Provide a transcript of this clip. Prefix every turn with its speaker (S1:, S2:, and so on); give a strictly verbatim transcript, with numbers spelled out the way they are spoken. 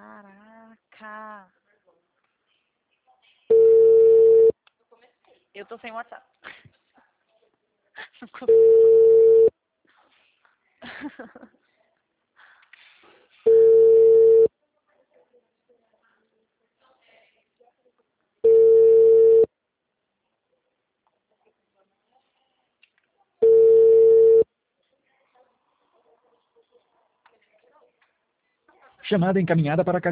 S1: Caraca. Eu tô sem WhatsApp. Não consigo.
S2: Chamada encaminhada para a caixa.